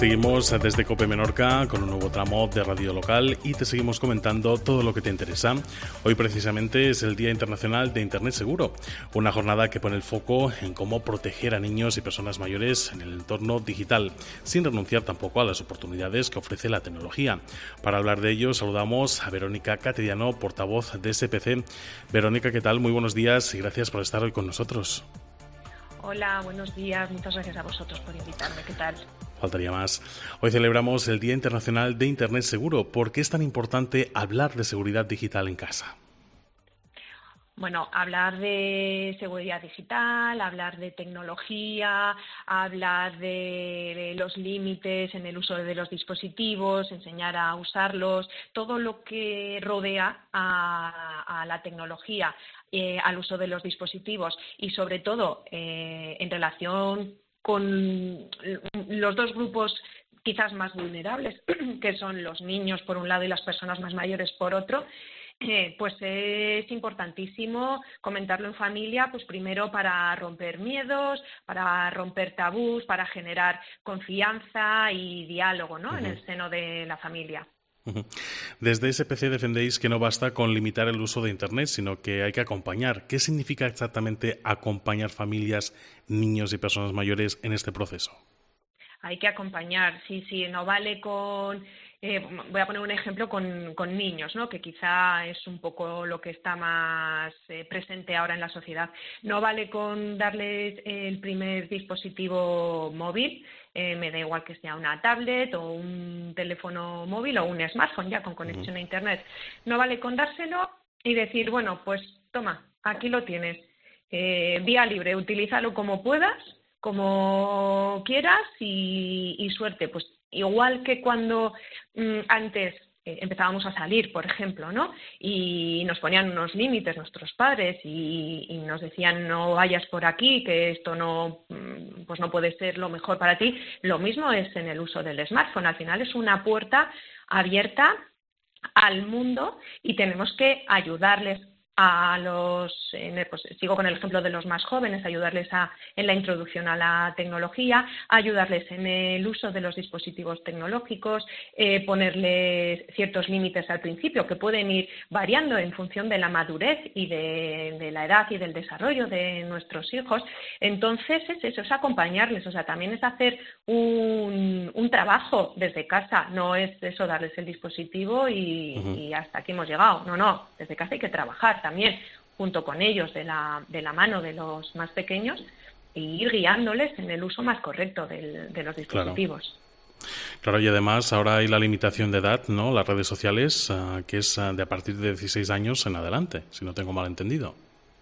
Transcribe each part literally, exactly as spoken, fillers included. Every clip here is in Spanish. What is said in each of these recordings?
Seguimos desde COPE Menorca con un nuevo tramo de radio local y te seguimos comentando todo lo que te interesa. Hoy precisamente es el Día Internacional de Internet Seguro, una jornada que pone el foco en cómo proteger a niños y personas mayores en el entorno digital, sin renunciar tampoco a las oportunidades que ofrece la tecnología. Para hablar de ello saludamos a Verónica Cateriano, portavoz de S P C. Verónica, ¿qué tal? Muy buenos días y gracias por estar hoy con nosotros. Hola, buenos días. Muchas gracias a vosotros por invitarme. ¿Qué tal? Faltaría más. Hoy celebramos el Día Internacional de Internet Seguro. ¿Por qué es tan importante hablar de seguridad digital en casa? Bueno, hablar de seguridad digital, hablar de tecnología, hablar de, de los límites en el uso de los dispositivos, enseñar a usarlos, todo lo que rodea a, a la tecnología, eh, al uso de los dispositivos y sobre todo eh, en relación con los dos grupos quizás más vulnerables, que son los niños por un lado y las personas más mayores por otro. Eh, pues es importantísimo comentarlo en familia, pues primero para romper miedos, para romper tabús, para generar confianza y diálogo, ¿no? Uh-huh. En el seno de la familia. Uh-huh. Desde S P C defendéis que no basta con limitar el uso de Internet, sino que hay que acompañar. ¿Qué significa exactamente acompañar familias, niños y personas mayores en este proceso? Hay que acompañar, sí, sí, no vale con... Eh, voy a poner un ejemplo con, con niños, ¿no? Que quizá es un poco lo que está más eh, presente ahora en la sociedad. No vale con darles el primer dispositivo móvil, eh, me da igual que sea una tablet o un teléfono móvil o un smartphone ya con conexión uh-huh. a Internet. No vale con dárselo y decir, bueno, pues toma, aquí lo tienes, eh, vía libre, utilízalo como puedas, como quieras y, y suerte. Pues igual que cuando mmm, antes eh, empezábamos a salir, por ejemplo, ¿no? Y nos ponían unos límites nuestros padres y, y nos decían no vayas por aquí, que esto no, pues no puede ser lo mejor para ti. Lo mismo es en el uso del smartphone. Al final es una puerta abierta al mundo y tenemos que ayudarles a los, pues sigo con el ejemplo de los más jóvenes, ayudarles a, en la introducción a la tecnología, ayudarles en el uso de los dispositivos tecnológicos, eh, ponerles ciertos límites al principio que pueden ir variando en función de la madurez y de, de la edad y del desarrollo de nuestros hijos. Entonces es eso, es acompañarles, o sea, también es hacer un, un trabajo desde casa, no es eso darles el dispositivo y, uh-huh. y hasta aquí hemos llegado, no, no, desde casa hay que trabajar también junto con ellos de la, de la mano de los más pequeños e ir guiándoles en el uso más correcto del, de los dispositivos. Claro. Claro, y además ahora hay la limitación de edad, ¿no? Las redes sociales, uh, que es uh, de a partir de dieciséis años en adelante, si no tengo mal entendido.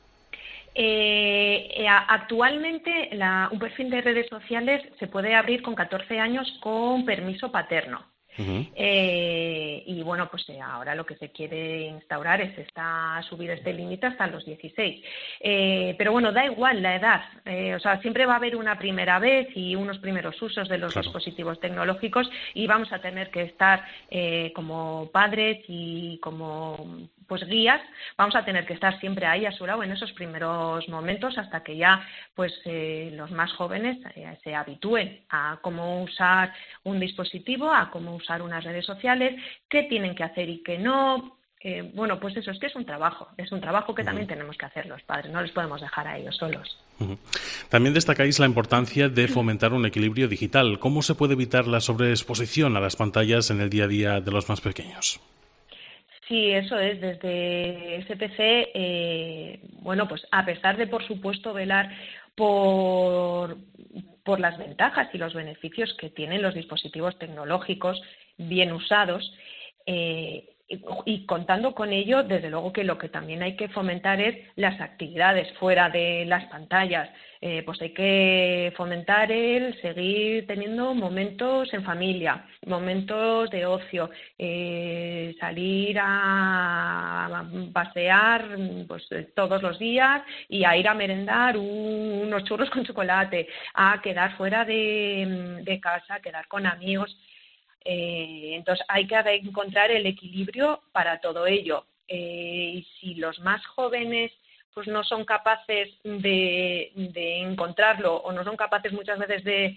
Eh, actualmente la, un perfil de redes sociales se puede abrir con catorce años con permiso paterno. Uh-huh. Eh, y bueno, pues eh, ahora lo que se quiere instaurar es esta, subir este límite hasta los dieciséis. Eh, pero bueno, da igual la edad, eh, o sea, siempre va a haber una primera vez y unos primeros usos de los claro. dispositivos tecnológicos y vamos a tener que estar eh, como padres y como pues guías, vamos a tener que estar siempre ahí a su lado en esos primeros momentos hasta que ya pues eh, los más jóvenes eh, se habitúen a cómo usar un dispositivo, a cómo usar unas redes sociales, qué tienen que hacer y qué no. Eh, bueno, pues eso es que es un trabajo, es un trabajo que uh-huh. también tenemos que hacer los padres, no les podemos dejar a ellos solos. Uh-huh. También destacáis la importancia de fomentar un equilibrio digital. ¿Cómo se puede evitar la sobreexposición a las pantallas en el día a día de los más pequeños? Sí, eso es. Desde S P C, eh, bueno, pues a pesar de, por supuesto, velar por, por las ventajas y los beneficios que tienen los dispositivos tecnológicos bien usados, eh, y, y contando con ello, desde luego que lo que también hay que fomentar es las actividades fuera de las pantallas. Eh, pues hay que fomentar el seguir teniendo momentos en familia, momentos de ocio, eh, salir a pasear pues todos los días y a ir a merendar un, unos churros con chocolate, a quedar fuera de, de casa, a quedar con amigos. Eh, entonces hay que encontrar el equilibrio para todo ello. Eh, y si los más jóvenes pues no son capaces de, de encontrarlo o no son capaces muchas veces de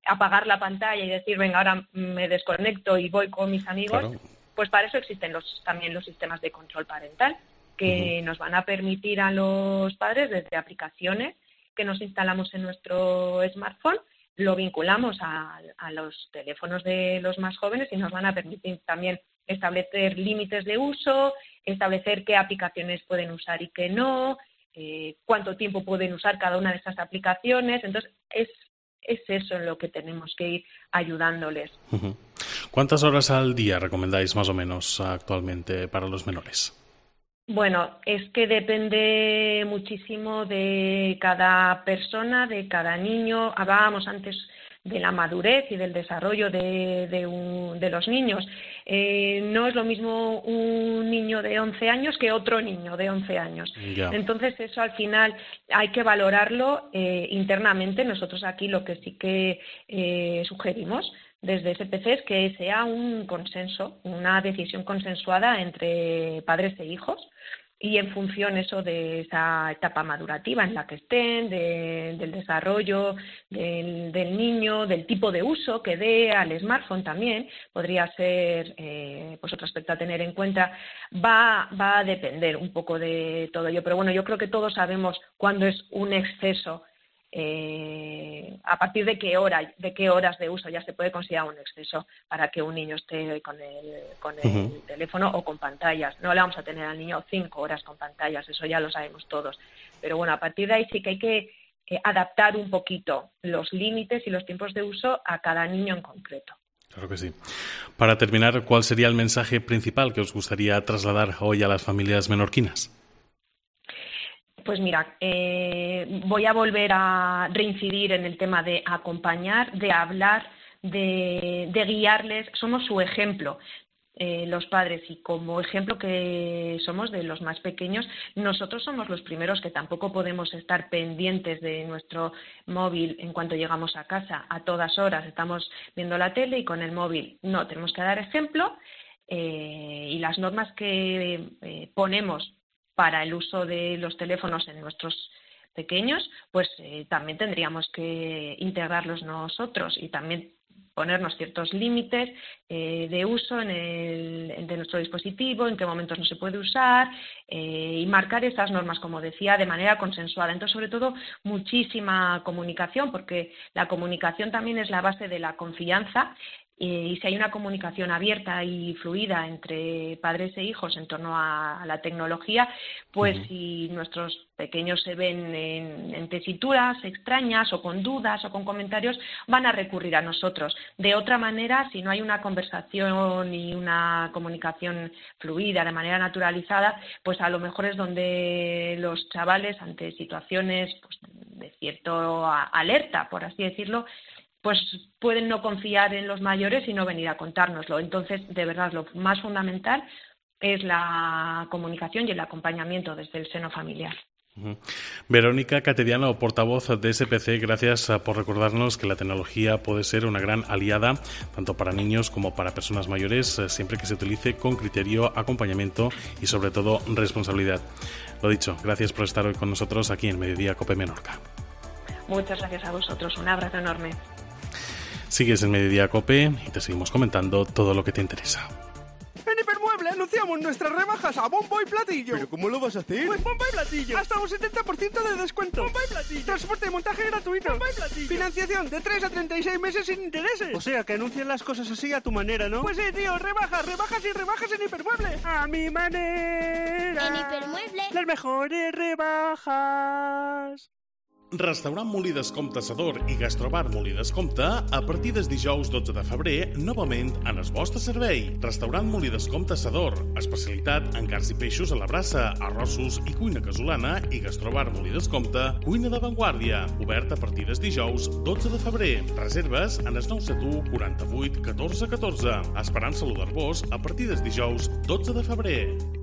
apagar la pantalla y decir, venga, ahora me desconecto y voy con mis amigos, claro. Pues para eso existen los, también los sistemas de control parental, que uh-huh. nos van a permitir a los padres, desde aplicaciones que nos instalamos en nuestro smartphone, lo vinculamos a, a los teléfonos de los más jóvenes y nos van a permitir también establecer límites de uso, establecer qué aplicaciones pueden usar y qué no, eh, cuánto tiempo pueden usar cada una de esas aplicaciones. Entonces, es, es eso en lo que tenemos que ir ayudándoles. Uh-huh. ¿Cuántas horas al día recomendáis más o menos actualmente para los menores? Bueno, es que depende muchísimo de cada persona, de cada niño. Hablábamos antes de la madurez y del desarrollo de, de, un, de los niños. Eh, no es lo mismo un niño de once años que otro niño de once años. Ya. Entonces, eso al final hay que valorarlo eh, internamente. Nosotros aquí lo que sí que eh, sugerimos desde S P C es que sea un consenso, una decisión consensuada entre padres e hijos, y en función eso de esa etapa madurativa en la que estén, de, del desarrollo del, del niño, del tipo de uso que dé al smartphone también, podría ser eh, pues otro aspecto a tener en cuenta, va, va a depender un poco de todo ello. Pero bueno, yo creo que todos sabemos cuándo es un exceso. Eh, a partir de qué hora, de qué horas de uso ya se puede considerar un exceso para que un niño esté con el, con el uh-huh. teléfono o con pantallas. No le vamos a tener al niño cinco horas con pantallas, eso ya lo sabemos todos. Pero bueno, a partir de ahí sí que hay que eh, adaptar un poquito los límites y los tiempos de uso a cada niño en concreto. Claro que sí. Para terminar, ¿cuál sería el mensaje principal que os gustaría trasladar hoy a las familias menorquinas? Pues mira, eh, voy a volver a reincidir en el tema de acompañar, de hablar, de, de guiarles. Somos su ejemplo, eh, los padres, y como ejemplo que somos de los más pequeños, nosotros somos los primeros que tampoco podemos estar pendientes de nuestro móvil en cuanto llegamos a casa. A todas horas estamos viendo la tele y con el móvil. No, tenemos que dar ejemplo eh, y las normas que eh, ponemos para el uso de los teléfonos en nuestros pequeños, pues eh, también tendríamos que integrarlos nosotros y también ponernos ciertos límites eh, de uso en el, de nuestro dispositivo, en qué momentos no se puede usar eh, y marcar esas normas, como decía, de manera consensuada. Entonces, sobre todo, muchísima comunicación, porque la comunicación también es la base de la confianza. Y si hay una comunicación abierta y fluida entre padres e hijos en torno a la tecnología, pues uh-huh. si nuestros pequeños se ven en, en tesituras extrañas o con dudas o con comentarios, van a recurrir a nosotros. De otra manera, si no hay una conversación y una comunicación fluida, de manera naturalizada, pues a lo mejor es donde los chavales, ante situaciones pues, de cierto alerta, por así decirlo, pues pueden no confiar en los mayores y no venir a contárnoslo. Entonces, de verdad, lo más fundamental es la comunicación y el acompañamiento desde el seno familiar. Uh-huh. Verónica Cateriano, portavoz de S P C, gracias por recordarnos que la tecnología puede ser una gran aliada tanto para niños como para personas mayores, siempre que se utilice con criterio, acompañamiento y sobre todo responsabilidad. Lo dicho, gracias por estar hoy con nosotros aquí en Mediodía Cope Menorca. Muchas gracias a vosotros, un abrazo enorme. Sigues en Mediodía Cope y te seguimos comentando todo lo que te interesa. En Hipermueble anunciamos nuestras rebajas a bombo y platillo. ¿Pero cómo lo vas a hacer? Pues bombo y platillo. Hasta un setenta por ciento de descuento. Bombo y platillo. Transporte y montaje gratuito. Bombo y platillo. Financiación de tres a treinta y seis meses sin intereses. O sea, que anuncian las cosas así a tu manera, ¿no? Pues sí, tío, rebajas, rebajas y rebajas en Hipermueble. A mi manera. En Hipermueble. Las mejores rebajas. Restaurant Molí d'Escompte Sador i Gastrobar Molí d'Escompte, a partir des dijous dotze de febrer, novament en el vostre servei. Restaurant Molí d'Escompte Sador, especialitat en carns i peixos a la brasa, arrossos i cuina casolana, i Gastrobar Molí d'Escompte, cuina d'avantguàrdia. Obert a partir des dijous dotze de febrer. Reserves en el nou set u quaranta-vuit catorze catorze. Esperant saludar-vos a partir des dijous dotze de febrer.